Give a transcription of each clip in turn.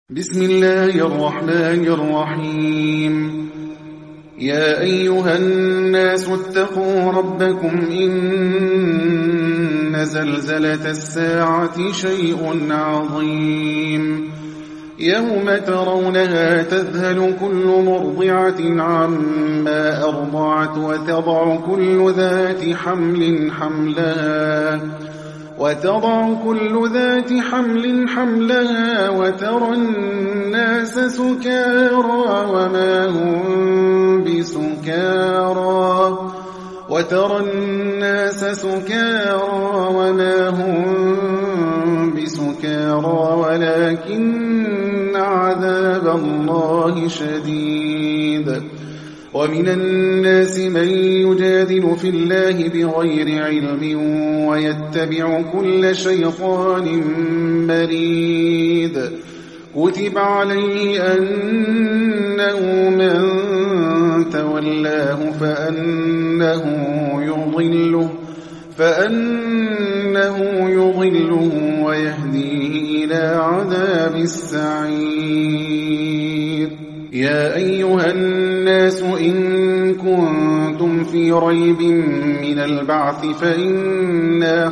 بسم الله الرحمن الرحيم. يا أيها الناس اتقوا ربكم إن زلزلة الساعة شيء عظيم يوم ترونها تذهل كل مرضعة عما أرضعت وتضع كل ذات حمل حملها وترى الناس سكارى وما هم بسكارى ولكن عذاب الله شديد. ومن الناس من يجادل في الله بغير علم ويتبع كل شيطان مريد. كتب عليه أنه من تولاه فأنه يضله ويهديه إلى عذاب السعير. يا أيها الناس إن كنتم في ريب من البعث فإنا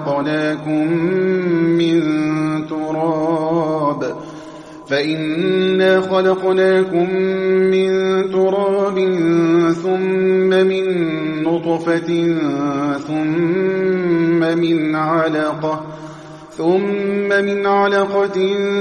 خلقناكم من تراب ثم من نطفة ثم من علقة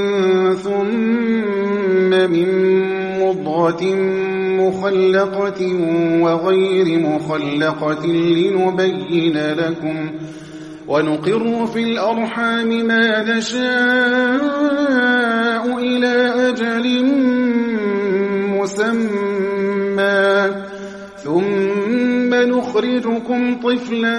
ثم من مضغة مخلقة وغير مخلقة لنبين لكم ونقر في الأرحام ما نشاء إلى أجل مسمى ثم نخرجكم طفلا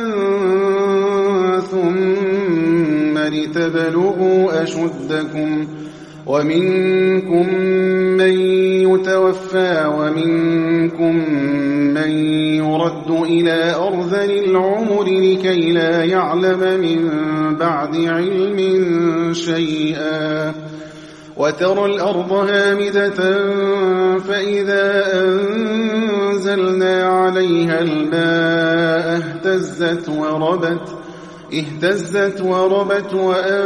ثم لتبلغوا أشدكم ومنكم من يتوفى ومنكم من يرد إلى أرذل العمر لكي لا يعلم من بعد علم شيئا. وترى الأرض هامدة فإذا أنزلنا عليها الماء اهتزت وربت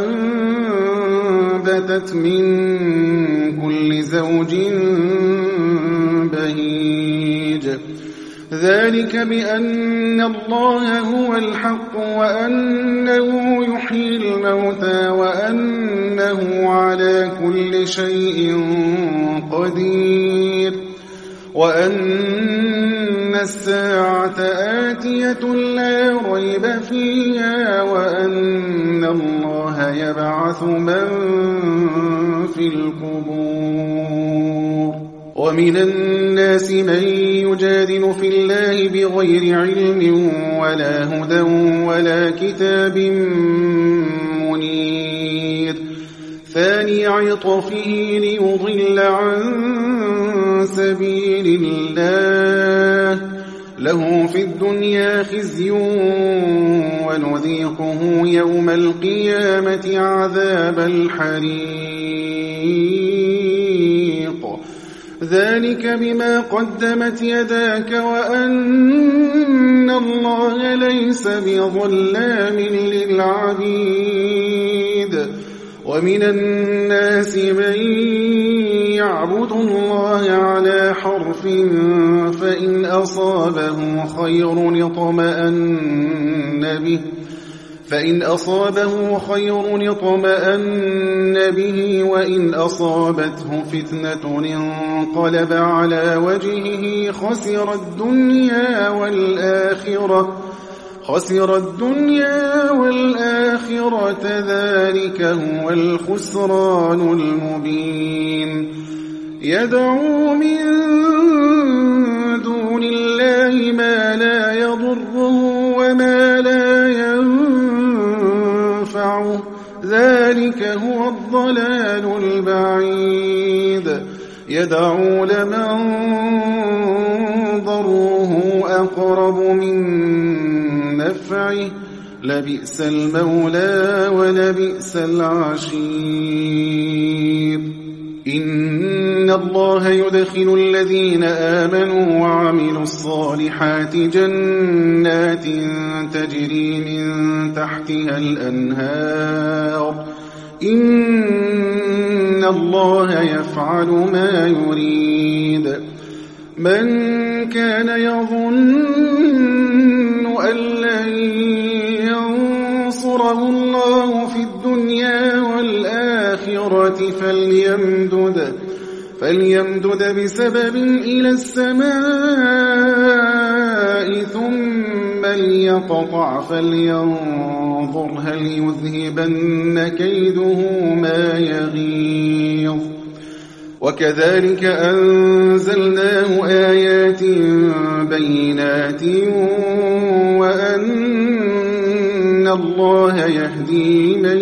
وأنبتت من كل زوج بهيج. ذلك بأن الله هو الحق وأنه يحيي الموتى وأنه على كل شيء قدير وأن الساعة آتية لا ريب فيها وأن الله يبعث من في القبور. ومن الناس من يجادل في الله بغير علم ولا هدى ولا كتاب منير. ثاني عطفه ليضل عن سبيل الله له في الدنيا خزي ونذيقه يوم القيامة عذاب الحريق. ذلك بما قدمت يداك وأن الله ليس بظلام للعبيد. ومن الناس من يعبد الله على حرف فإن أصابه خير اطمأن به وإن أصابته فتنة انقلب على وجهه خسر الدنيا والآخرة ذلك هو الخسران المبين. يدعو من دون الله ما لا يضره وما لا ينفعه ذلك هو الضلال البعيد. يدعو لمن ضره أقرب من نفعه لبئس المولى ولبئس العشير. إن الله يدخل الذين آمنوا وعملوا الصالحات جنات تجري من تحتها الأنهار إن الله يفعل ما يريد من كان يظن أن لن ينصره الله في الدنيا والآخرة فليمدد بسبب إلى السماء ثم ليقطع فلينظر هل يذهبن كيده ما يغيظ وكذلك أنزلناه آيات بينات وأن الله يهدي من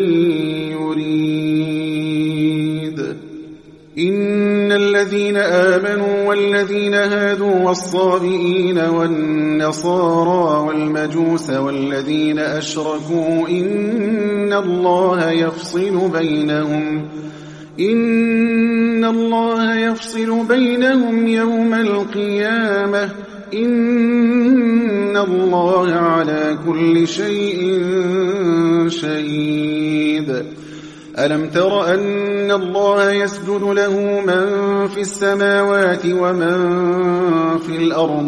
يريد إن الذين آمنوا والذين هادوا والصابئين والنصارى والمجوس والذين أشركوا إن الله يفصل بينهم يوم القيامة إن الله على كل شيء شهيد ألم تر أن الله يسجد له من في السماوات ومن في الأرض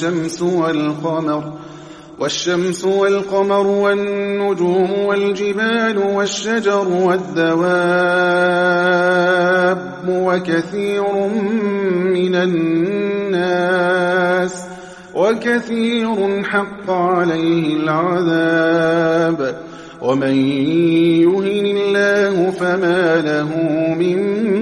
والشمس والقمر والنجوم والجبال والشجر والدواب وكثير حق عليه العذاب ومن يهن الله فما له من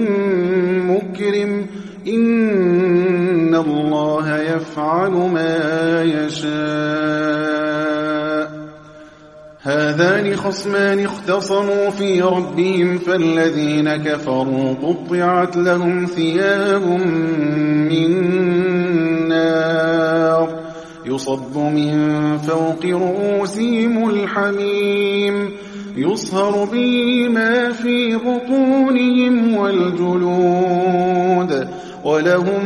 مكرم إن الله يفعل ما يشاء هذان خصمان اختصموا في ربهم فالذين كفروا قطعت لهم ثياب من نار يصب من فوق رؤوسهم الحميم يصهر به ما في بطونهم والجلود ولهم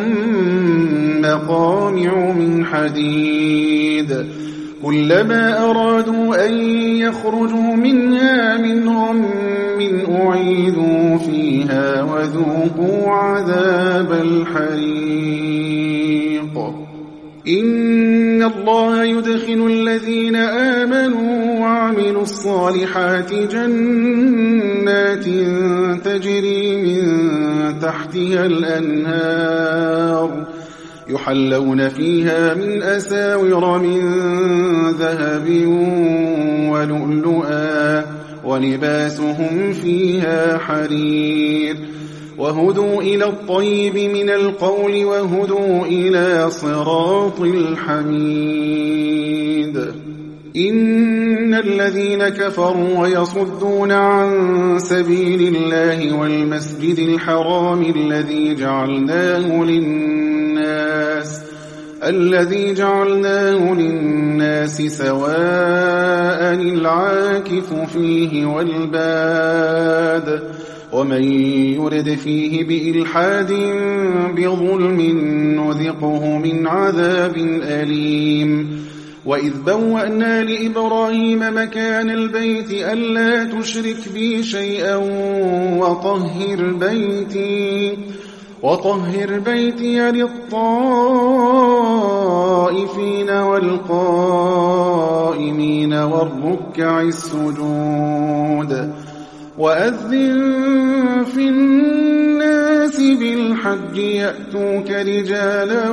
مقامع من حديد كلما أرادوا أن يخرجوا منها من غم أعيدوا فيها وذوقوا عذاب الحريق إن الله يدخل الذين آمنوا وعملوا الصالحات جنات تجري من تحتها الأنهار يحلون فيها من أساور من ذهب ولؤلؤا ولباسهم فيها حرير وهدوا إلى الطيب من القول وهدوا إلى صراط الحميد إن الذين كفروا ويصدون عن سبيل الله والمسجد الحرام الذي جعلناه للناس سواء العاكف فيه والباد ومن يرد فيه بإلحاد بظلم نذقه من عذاب أليم وإذ بوأنا لإبراهيم مكان البيت ألا تشرك بي شيئا وطهر بيتي للطائفين والقائمين والركع السجود وأذن في الناس بالحج يأتوك رجالا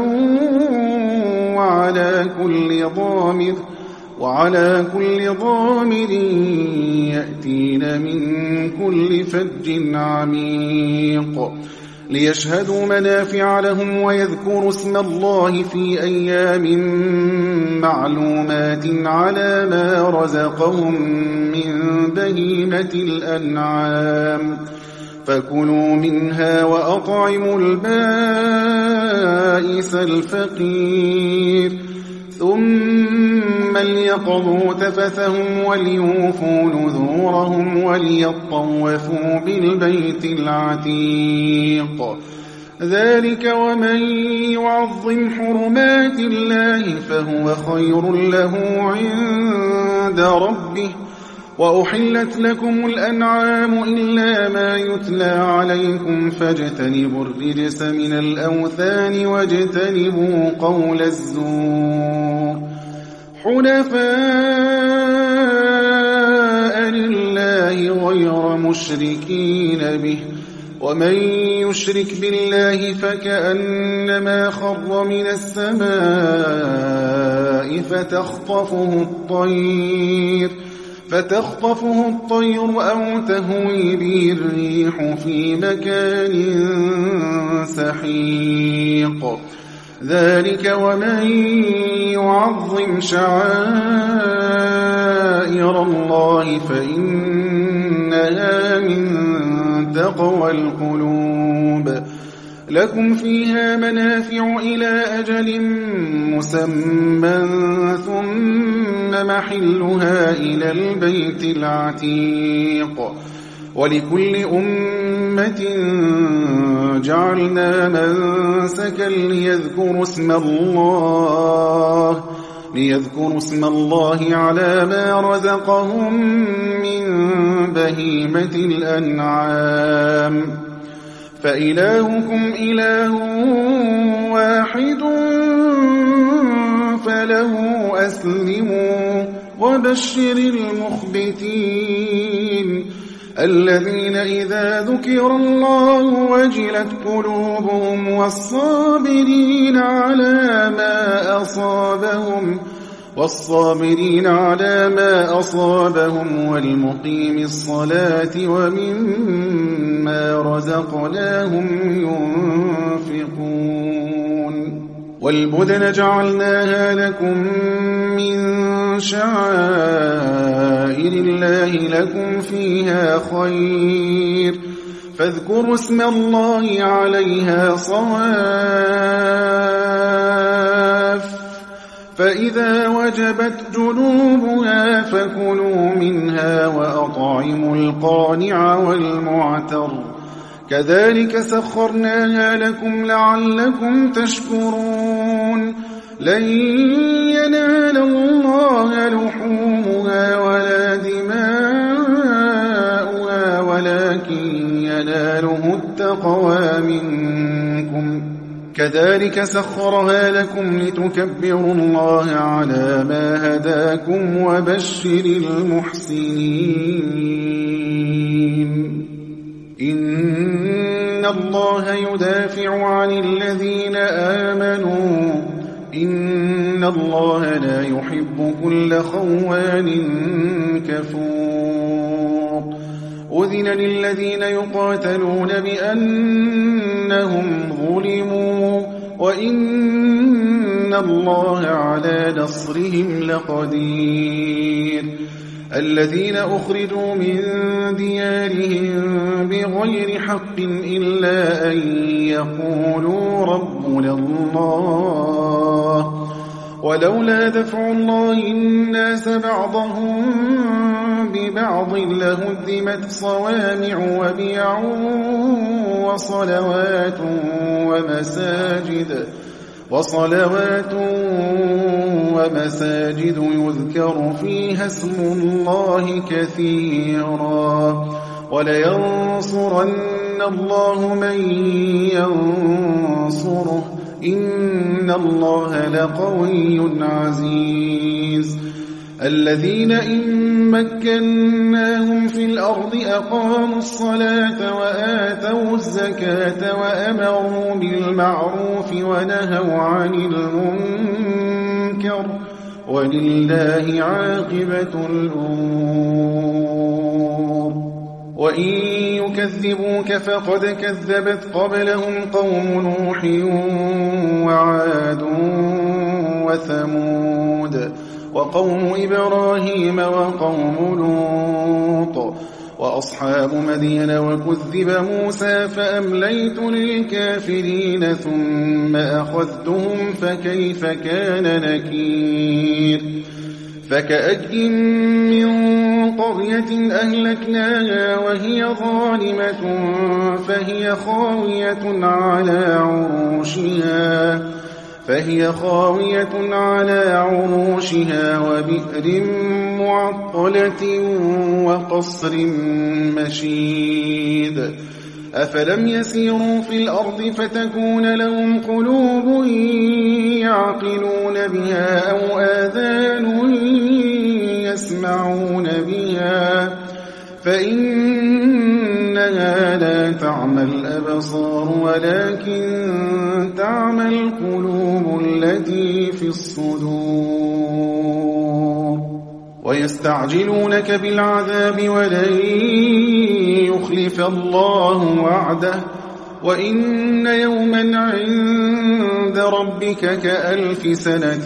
وعلى كل ضامر يأتين من كل فج عميق ليشهدوا منافع لهم ويذكروا اسم الله في أيام معلومات على ما رزقهم من بهيمة الأنعام فكلوا منها وأطعموا البائس الفقير ثم ليقضوا تفثهم وليوفوا نذورهم وليطوفوا بالبيت العتيق ذلك ومن يعظم حرمات الله فهو خير له عند ربه. وأحلت لكم الأنعام إلا ما يتلى عليكم فاجتنبوا الرجس من الأوثان واجتنبوا قول الزور حنفاء لله غير مشركين به. ومن يشرك بالله فكأنما خر من السماء فتخطفه الطير أو تهوي به الريح في مكان سحيق. ذلك ومن يعظم شعائر الله فإنها من تقوى القلوب. لكم فيها منافع إلى أجل مسمى ثم محلها إلى البيت العتيق. ولكل أمة جعلنا منسكا ليذكروا اسم الله على ما رزقهم من بهيمة الأنعام. فإلهكم إله واحد فله أسلموا وبشر المخبتين الذين إذا ذكر الله وجلت قلوبهم والصابرين على ما أصابهم والمقيم الصلاة ومما رزقناهم ينفقون. والبدن جعلناها لكم من شعائر الله لكم فيها خير فاذكروا اسم الله عليها صواف. فإذا وجبت جنوبها فكلوا منها وأطعموا القانع والمعتر كذلك سخرناها لكم لعلكم تشكرون. لن ينال الله لحومها ولا دماؤها ولكن يناله التقوى منكم. كذلك سخرها لكم لتكبروا الله على ما هداكم وبشر المحسنين. إن الله يدافع عن الذين آمنوا إن الله لا يحب كل خوان كفور. أذن للذين يقاتلون بأنهم ظلموا وإن الله على نصرهم لقدير. الذين أخرجوا من ديارهم بغير حق إلا أن يقولوا ربنا الله ولولا دفع الله الناس بعضهم ببعض لهدمت صوامع وبيع وصلوات ومساجد يذكر فيها اسم الله كثيرا ولينصرن الله من ينصره إن الله لقوي عزيز. الذين إن مكناهم في الأرض أقاموا الصلاة وآتوا الزكاة وأمروا بالمعروف ونهوا عن المنكر ولله عاقبة الأمور. وإن يكذبوك فقد كذبت قبلهم قوم نوح وعاد وثمود وقوم إبراهيم وقوم لوط وأصحاب مدين وكذب موسى فأمليت للكافرين ثم أخذتهم فكيف كان نكير. فكأي من قرية أهلكناها وهي ظالمة فهي خاوية على عروشها وبئر معطلة وقصر مشيد أفلم يسيروا في الأرض فتكون لهم قلوب يعقلون بها أو آذان يسمعون بها فإنها لا تعمى الأبصار ولكن تعمى القلوب التي في الصدور ويستعجلونك بالعذاب ولن يخلف الله وعده وإن يوما عند ربك كألف سنة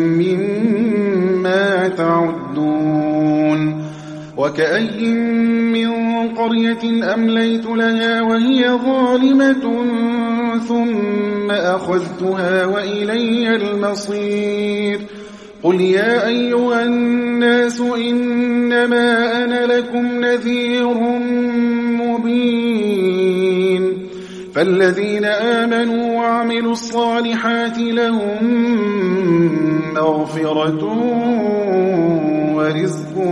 مما تعدون وكأي من قرية أمليت لها وهي ظالمة ثم أخذتها وإلي المصير قل يا أيها الناس إنما أنا لكم نذير مبين فالذين آمنوا وعملوا الصالحات لهم مغفرة ورزق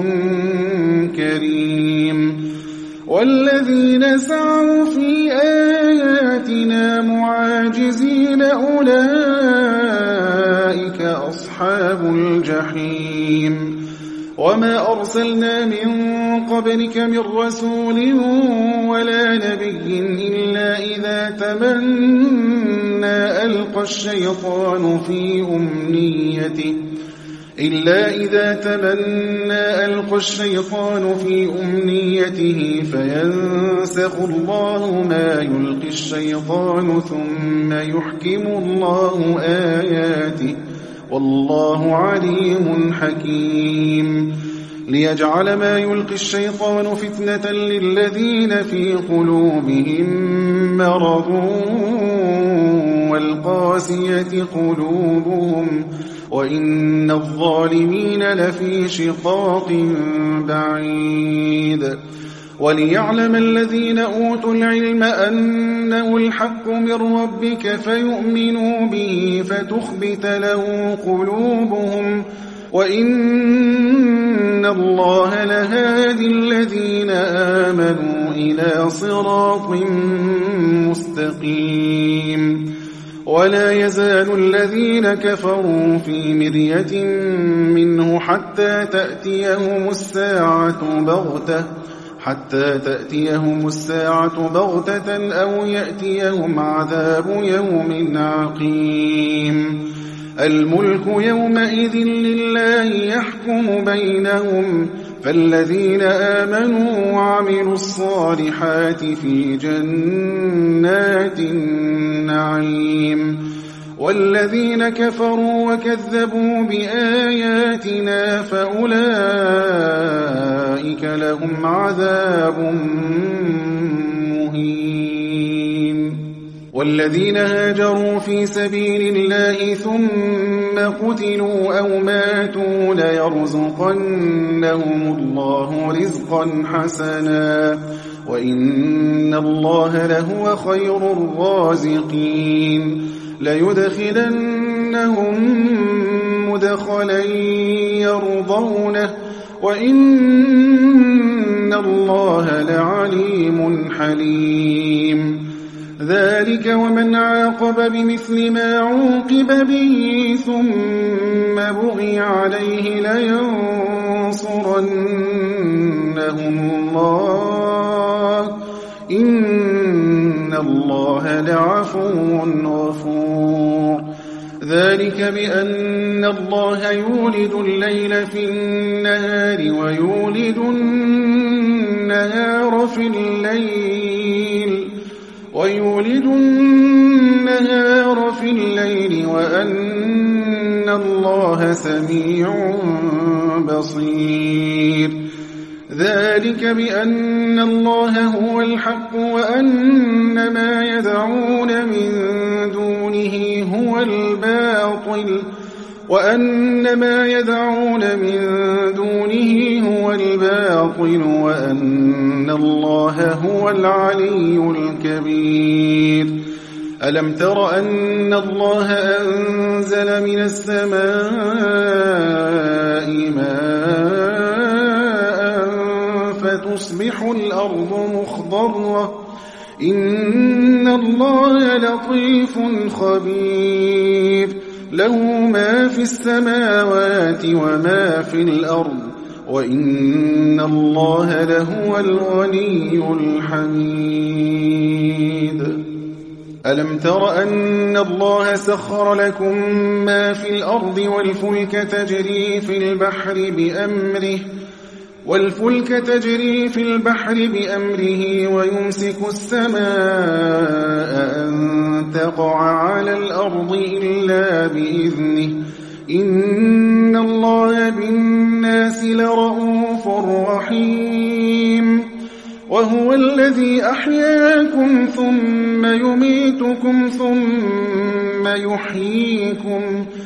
كريم والذين سعوا في آياتنا معاجزين أولئك أصحاب الجحيم وما أرسلنا من قبلك من رسول ولا نبي إلا إذا تمنى ألقى الشيطان في أمنيته فينسخ الله ما يلقي الشيطان ثم يحكم الله آياته والله عليم حكيم ليجعل ما يلقي الشيطان فتنة للذين في قلوبهم مرض والقاسية قلوبهم وإن الظالمين لفي شقاق بعيد وليعلم الذين أوتوا العلم أنه الحق من ربك فيؤمنوا به فتخبت له قلوبهم وإن الله لهادي الذين آمنوا إلى صراط مستقيم ولا يزال الذين كفروا في مرية منه حتى تأتيهم الساعة بغتة أو يأتيهم عذاب يوم عقيم الملك يومئذ لله يحكم بينهم فالذين آمنوا وعملوا الصالحات في جنات النعيم والذين كفروا وكذبوا بآياتنا فأولئك لهم عذاب مهين والذين هاجروا في سبيل الله ثم قتلوا أو ماتوا ليرزقنهم الله رزقا حسنا وإن الله لهو خير الرازقين ليدخلنهم مدخلا يرضونه وإن الله لعليم حليم ذلك ومن عاقب بمثل ما عوقب به ثم بغي عليه لينصرنه الله إن الله لعفو غفور ذلك بأن الله يولد الليل في النهار ويولد النهار في الليل وأن الله سميع بصير ذلك بأن الله هو الحق وأن ما يدعون من دونه هو الباطل وأن ما يدعون من دونه هو الباطل وأن الله هو العلي الكبير. ألم تر أن الله أنزل من السماء ماء فتصبح الأرض مخضرة إن الله لطيف خبير له ما في السماوات وما في الأرض وإن الله لهو الغني الحميد. ألم تر أن الله سخر لكم ما في الأرض والفلك تجري في البحر بأمره ويمسك السماء أن تقع على الأرض إلا بإذنه إن الله بالناس لرءوف رحيم. وهو الذي أحياكم ثم يميتكم ثم يحييكم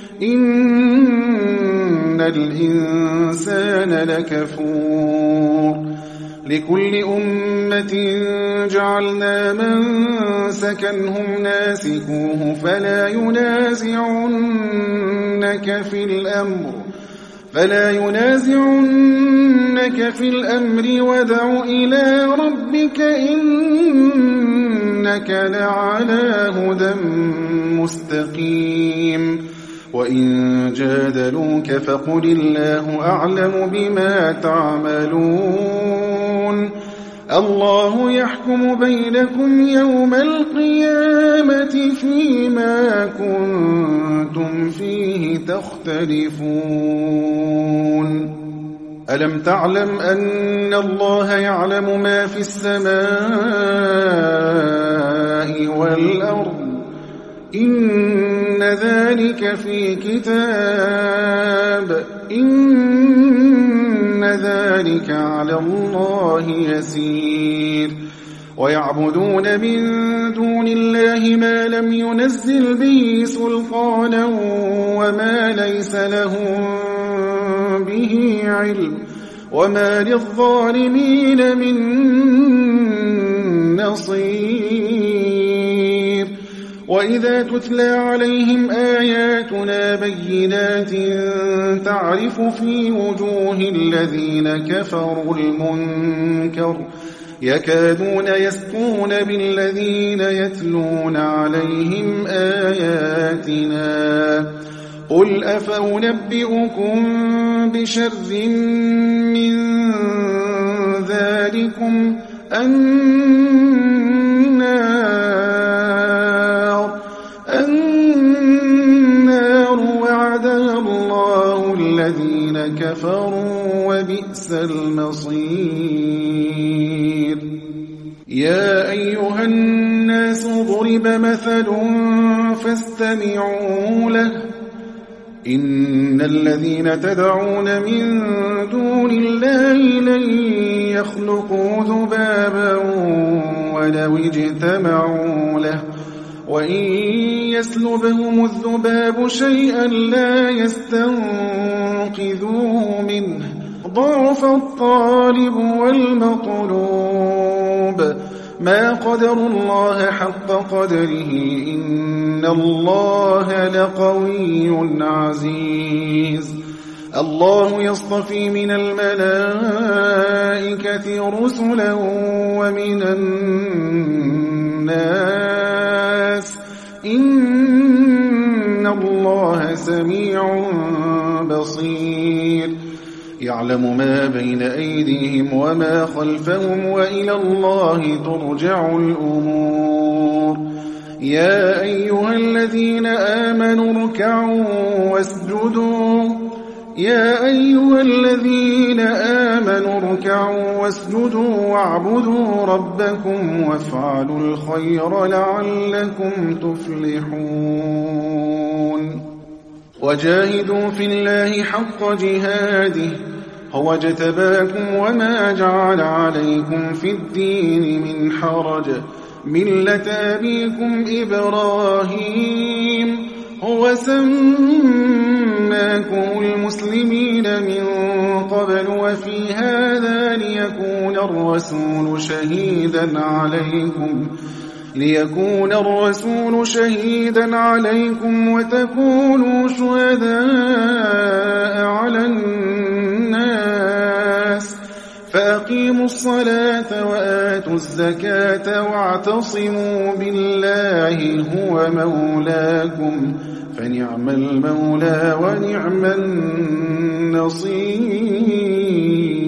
إن الإنسان لكفور. لكل أمة جعلنا منسكا هم ناسكوه فلا ينازعنك في الأمر ودع إلى ربك إنك لعلى هدى مستقيم. وإن جادلوك فقل الله أعلم بما تعملون الله يحكم بينكم يوم القيامة فيما كنتم فيه تختلفون. ألم تعلم أن الله يعلم ما في السماء والأرض إن ذلك في كتاب إن ذلك على الله يسير. ويعبدون من دون الله ما لم ينزل به سلطانا وما ليس لهم به علم وما للظالمين من نصير. وإذا تتلى عليهم آياتنا بينات تعرف في وجوه الذين كفروا المنكر يكادون يسطون بالذين يتلون عليهم آياتنا قل أفأنبئكم بشر من ذلكم النار وعدها الله الذين كفروا وبئس المصير. يا أيها الناس ضرب مثل فاستمعوا له إن الذين تدعون من دون الله لن يخلقوا ذبابا ولو اجتمعوا له وإن يسلبهم الذباب شيئا لا يستنقذوه منه ضعف الطالب والمطلوب ما قدروا الله حق قدره إن الله لقوي عزيز. الله يصطفي من الملائكة رسلا ومن الناس إن الله سميع بصير. يعلم ما بين أيديهم وما خلفهم وإلى الله ترجع الأمور. يا أيها الذين آمنوا اركعوا واسجدوا واعبدوا ربكم وافعلوا الخير لعلكم تفلحون. وجاهدوا في الله حق جهاده هو اجتباكم وما جعل عليكم في الدين من حرج ملة أبيكم إبراهيم هو سماكم المسلمين من قبل وفي هذا ليكون الرسول شهيدا عليكم وتكونوا شهداء على الناس فأقيموا الصلاة وآتوا الزكاة واعتصموا بالله هو مولاكم فنعم المولى ونعم النصير.